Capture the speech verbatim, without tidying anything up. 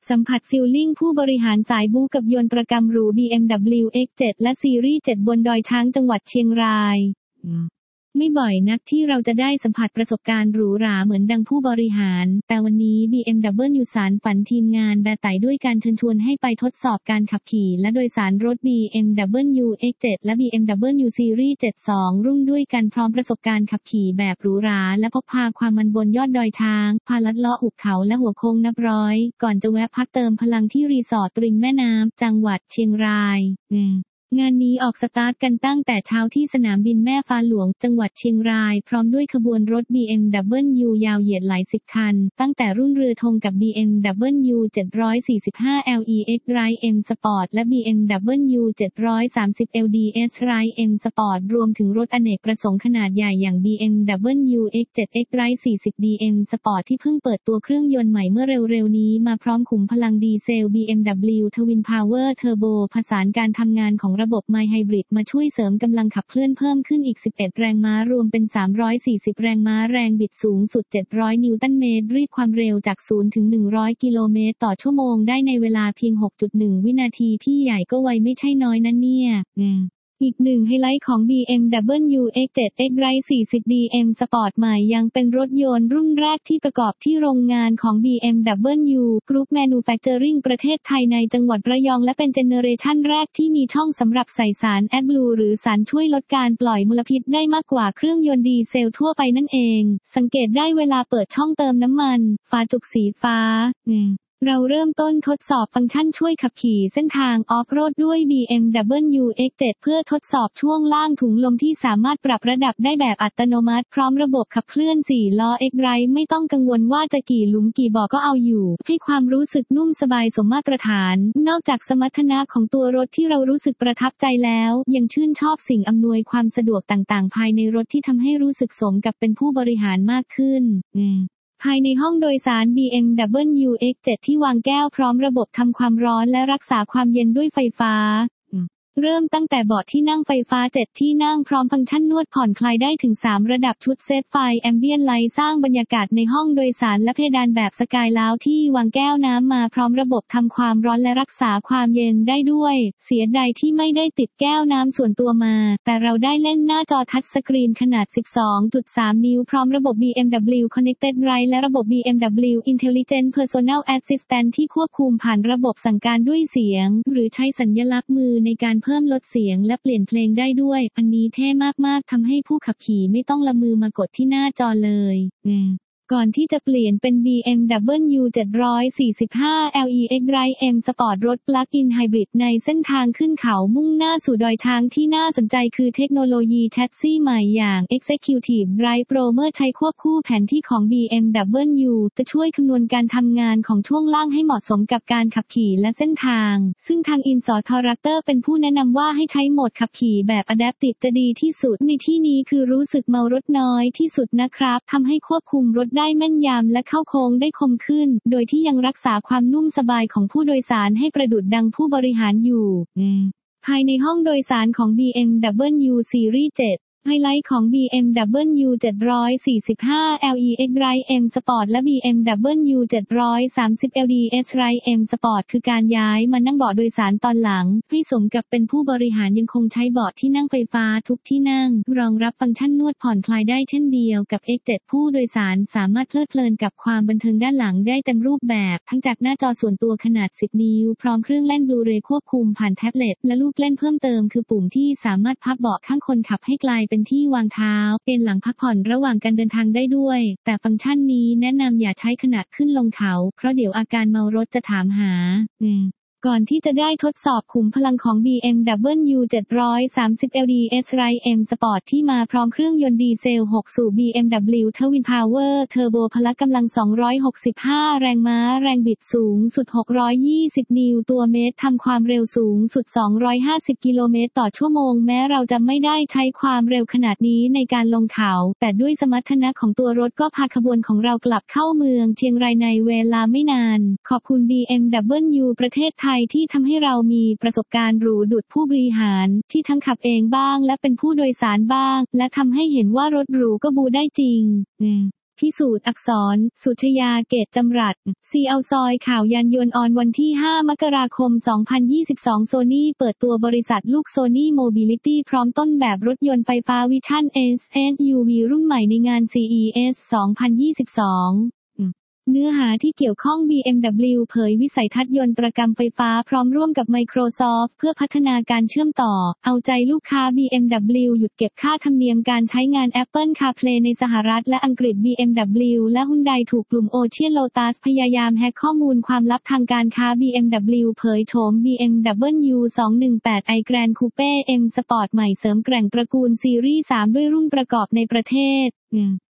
สัมผัสฟีลลิ่งผู้บริหารสายบู๊กับยนตรกรรมหรู บี เอ็ม ดับเบิลยู เอ็กซ์ เซเว่น และซีรีส์ เซเว่น บนดอยช้างจังหวัดเชียงรายไม่บ่อยนักที่เราจะได้สัมผัสประสบการณ์หรูหราเหมือนดังผู้บริหารแต่วันนี้ บี เอ็ม ดับเบิลยู สานฝันทีมงานแบไต่ด้วยการเชิญชวนให้ไปทดสอบการขับขี่และโดยสารรถ บี เอ็ม ดับเบิลยู เอ็กซ์ เซเว่น และ บี เอ็ม ดับเบิลยู ซีรีส์ เซเว่น สอง รุ่งด้วยกันพร้อมประสบการณ์ขับขี่แบบหรูหราและพกพาความมันบนยอดดอยช้างพาลัดเลาะหุบเขาและหัวโค้งนับร้อยก่อนจะแวะพักเติมพลังที่รีสอร์ทริมแม่น้ำจังหวัดเชียงรายงานนี้ออกสตาร์ทกันตั้งแต่เช้าที่สนามบินแม่ฟ้าหลวงจังหวัดเชียงรายพร้อมด้วยขบวนรถ บี เอ็ม ดับเบิลยู ยาวเหยียดหลายสิบคันตั้งแต่รุ่นเรือธงกับ บี เอ็ม ดับเบิลยู เจ็ดร้อยสี่สิบห้า แอล อี เอ็กซ์ Ride M Sport และ บี เอ็ม ดับเบิลยู เจ็ดร้อยสามสิบ แอล ดี เอส Ride M Sport รวมถึงรถอเนกประสงค์ขนาดใหญ่อย่าง บี เอ็ม ดับเบิลยู เอ็กซ์ เซเว่น Ride สี่สิบ ดี เอ็ม Sport ที่เพิ่งเปิดตัวเครื่องยนต์ใหม่เมื่อเร็วๆนี้มาพร้อมขุมพลังดีเซล บี เอ็ม ดับเบิลยู Twin Power Turbo ผสานการทำงานของระบบ My Hybridมาช่วยเสริมกำลังขับเคลื่อนเพิ่มขึ้นอีกสิบเอ็ดแรงม้ารวมเป็นสามร้อยสี่สิบแรงม้าแรงบิดสูงสุดเจ็ดร้อยนิวตันเมตรรีดความเร็วจากศูนย์ถึงหนึ่งร้อยกิโลเมตรต่อชั่วโมงได้ในเวลาเพียง หกจุดหนึ่ง วินาทีพี่ใหญ่ก็ไวไม่ใช่น้อยนะเนี่ยอีกหนึ่งไฮไลท์ของ บี เอ็ม ดับเบิลยู เอ็กซ์ เซเว่น Ride สี่สิบ ดี เอ็ม Sport ใหม่ยังเป็นรถยนต์รุ่นแรกที่ประกอบที่โรงงานของ บี เอ็ม ดับเบิลยู Group Manufacturing ประเทศไทยในจังหวัดระยองและเป็นเจเนอเรชันแรกที่มีช่องสำหรับใส่สาร AdBlue หรือสารช่วยลดการปล่อยมลพิษได้มากกว่าเครื่องยนต์ดีเซลทั่วไปนั่นเองสังเกตได้เวลาเปิดช่องเติมน้ำมันฝาจุกสีฟ้าเราเริ่มต้นทดสอบฟังก์ชันช่วยขับขี่เส้นทางออฟโรดด้วย บี เอ็ม ดับเบิลยู เอ็กซ์ เซเว่น เพื่อทดสอบช่วงล่างถุงลมที่สามารถปรับระดับได้แบบอัตโนมัติพร้อมระบบขับเคลื่อนสี่ล้อ X-Drive ไม่ต้องกังวลว่าจะกี่หลุมกี่บ่อก็เอาอยู่ให้ความรู้สึกนุ่มสบายสมมาตรฐานนอกจากสมรรถนะของตัวรถที่เรารู้สึกประทับใจแล้วยังชื่นชอบสิ่งอำนวยความสะดวกต่างๆภายในรถที่ทำให้รู้สึกสมกับเป็นผู้บริหารมากขึ้นภายในห้องโดยสาร บี เอ็ม ดับเบิลยู เอ็กซ์ เซเว่น ที่วางแก้วพร้อมระบบทำความร้อนและรักษาความเย็นด้วยไฟฟ้าเริ่มตั้งแต่เบาะที่นั่งไฟฟ้าเจ็ดที่นั่งพร้อมฟังก์ชันนวดผ่อนคลายได้ถึงสามระดับชุดเซตไฟแอมเบียนไลท์สร้างบรรยากาศในห้องโดยสารและเพดานแบบสกายลาวที่วางแก้วน้ำมาพร้อมระบบทำความร้อนและรักษาความเย็นได้ด้วยเสียดายที่ไม่ได้ติดแก้วน้ำส่วนตัวมาแต่เราได้เล่นหน้าจอทัชสกรีนขนาด สิบสองจุดสาม นิ้วพร้อมระบบ บี เอ็ม ดับเบิลยู Connected Ride และระบบ บี เอ็ม ดับเบิลยู Intelligent Personal Assistant ที่ควบคุมผ่านระบบสั่งการด้วยเสียงหรือใช้สัญลักษณ์มือในการเพิ่มลดเสียงและเปลี่ยนเพลงได้ด้วยอันนี้เท่มากๆทำให้ผู้ขับขี่ไม่ต้องละมือมากดที่หน้าจอเลยก่อนที่จะเปลี่ยนเป็น บี เอ็ม ดับเบิลยู เจ็ดร้อยสี่สิบห้า แอล อี เอ็กซ์ Ride M Sport รถ Plug-in Hybrid ในเส้นทางขึ้นเขามุ่งหน้าสู่ดอยช้างที่น่าสนใจคือเทคโนโลยีแชสซีใหม่อย่าง Executive Ride Pro เมื่อใช้ควบคู่แผนที่ของ บี เอ็ม ดับเบิลยู จะช่วยคำนวณการทำงานของช่วงล่างให้เหมาะสมกับการขับขี่และเส้นทางซึ่งทาง InSautoRactor เป็นผู้แนะนำว่าให้ใช้โหมดขับขี่แบบ Adaptive จะดีที่สุดในที่นี้คือรู้สึกเมารถน้อยที่สุดนะครับทำให้ควบคุมรถได้แม่นยำและเข้าโค้งได้คมขึ้นโดยที่ยังรักษาความนุ่มสบายของผู้โดยสารให้ประดุจดังผู้บริหารอยู่ภายในห้องโดยสารของ บี เอ็ม ดับเบิลยู Series เจ็ดไฮไลท์ของ บี เอ็ม ดับเบิลยู เจ็ดร้อยสี่สิบห้า แอล อี เอ็กซ์ Ride M Sport และ บี เอ็ม ดับเบิลยู เจ็ดร้อยสามสิบ แอล ดี เอส Ride M Sport คือการย้ายมานั่งเบาะโดยสารตอนหลังให้สมกับเป็นผู้บริหารยังคงใช้เบาะที่นั่งไฟฟ้าทุกที่นั่งรองรับฟังก์ชันนวดผ่อนคลายได้เช่นเดียวกับ เอ็กซ์ เซเว่น ผู้โดยสารสามารถเพลิดเพลินกับความบันเทิงด้านหลังได้เต็มรูปแบบทั้งจากหน้าจอส่วนตัวขนาดสิบนิ้วพร้อมเครื่องเล่นบลูเรย์ควบคุมผ่านแท็บเล็ตและลูกเล่นเพิ่มเติมคือปุ่มที่สามารถพับเบาะข้างคนขับให้กลายเป็นที่วางเท้าเป็นหลังพักผ่อนระหว่างการเดินทางได้ด้วยแต่ฟังก์ชันนี้แนะนำอย่าใช้ขณะขึ้นลงเขาเพราะเดี๋ยวอาการเมารถจะถามหาก่อนที่จะได้ทดสอบขุมพลังของ บี เอ็ม ดับเบิลยู เจ็ดร้อยสามสิบ แอล ดี เอส Ride M Sport ที่มาพร้อมเครื่องยนต์ดีเซลหกสูบ บี เอ็ม ดับเบิลยู Twin Power Turbo พละกำลังสองร้อยหกสิบห้าแรงม้าแรงบิดสูงสุดหกร้อยยี่สิบนิวตัวเมตรทำความเร็วสูงสุดสองร้อยห้าสิบกิโลเมตรต่อชั่วโมงแม้เราจะไม่ได้ใช้ความเร็วขนาดนี้ในการลงเขาแต่ด้วยสมรรถนะของตัวรถก็พาขบวนของเรากลับเข้าเมืองเชียงรายในเวลาไม่นานขอบคุณ บี เอ็ม ดับเบิลยู ประเทศไทยที่ทำให้เรามีประสบการณ์หรูดุจผู้บริหารที่ทั้งขับเองบ้างและเป็นผู้โดยสารบ้างและทำให้เห็นว่ารถหรูก็บูได้จริงพิสูจน์อักษร สุชยา เกตจำรัด ซีเอาซอยข่าวยานยนต์ออนวันที่ ห้ามกราคม สองพันยี่สิบสอง โซนี่เปิดตัวบริษัทลูก Sony Mobility พร้อมต้นแบบรถยนต์ไฟฟ้า Vision เอส เอส ยู วี รุ่นใหม่ในงาน ซี อี เอส สองพันยี่สิบสองเนื้อหาที่เกี่ยวข้อง บี เอ็ม ดับเบิลยู เผยวิสัยทัศน์ยนตรกรรมไฟฟ้าพร้อมร่วมกับ Microsoft เพื่อพัฒนาการเชื่อมต่อเอาใจลูกค้า บี เอ็ม ดับเบิลยู หยุดเก็บค่าธรรมเนียมการใช้งาน Apple CarPlay ในสหรัฐและอังกฤษ บี เอ็ม ดับเบิลยู และ Hyundai ถูกกลุ่ม Ocean Lotus พยายามแฮกข้อมูลความลับทางการค้า บี เอ็ม ดับเบิลยู เผยโฉม บี เอ็ม ดับเบิลยู สองหนึ่งแปด i Grand Coupe M Sport ใหม่เสริมแกร่งตระกูลซีรีส์ สาม ด้วยรุ่นประกอบในประเทศ